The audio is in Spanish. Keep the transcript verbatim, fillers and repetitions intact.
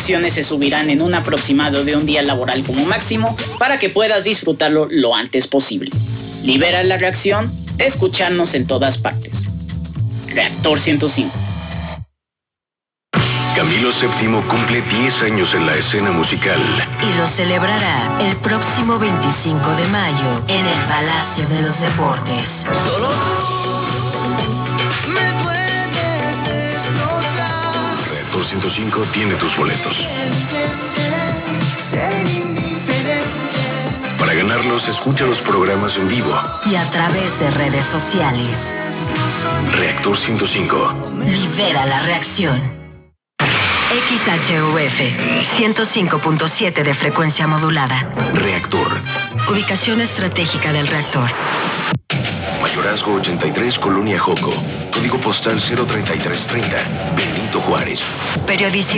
secciones se subirán en un aproximado de un día laboral como máximo para que puedas disfrutarlo lo antes posible. Libera la reacción de escucharnos en todas partes. Reactor ciento cinco. Camilo séptimo cumple diez años en la escena musical. Y lo celebrará el próximo veinticinco de mayo en el Palacio de los Deportes. Solo tú me puedes destrozar. Reactor ciento cinco tiene tus boletos. Ser indiferente. Para ganarlos, escucha los programas en vivo. Y a través de redes sociales. Reactor ciento cinco. Libera la reacción. X H U F ciento cinco punto siete de frecuencia modulada. Reactor. Ubicación estratégica del reactor. Mayorazgo ochenta y tres, Colonia Joco. Código postal cero treinta y tres treinta. Benito Juárez. Periodicidad.